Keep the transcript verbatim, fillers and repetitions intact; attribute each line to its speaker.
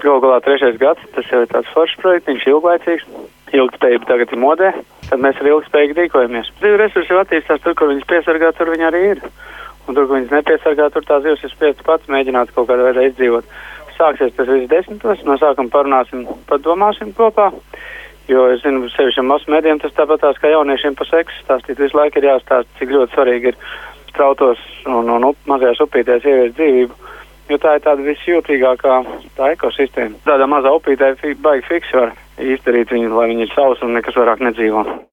Speaker 1: Galu galā trešais gads, tas jau ir tāds foršs projekts, viņš ir ilglaicīgs. Ilgspējība tagad ir modē, tad mēs arī ilgspējīgi rīkojamies. Zīvu resursi jau attīstās tur, kur viņas piesargā, tur viņi arī ir. Un tur, kur viņas nepiesargā, tur tās zivs ir spiestas pats mēģināt kaut kādā veidā izdzīvot. Sāksies tas viss desmitos, no sākuma parunāsim, padomāsim kopā, jo es zinu, sevišķi masu medijiem tas tāpatās kā jauniešiem pa seksu stāstīt. Visu laiku ir jāstāst, cik ļoti svarīgi ir strautos un, un up, mazajās upītēs ieviest dzīvību, jo tā ir tāda visjūtīgākā tā ekosistēma. Tādā mazā upītē baigi fiksi var izdarīt viņu, lai viņi ir sausi un nekas vairāk nedzīvo.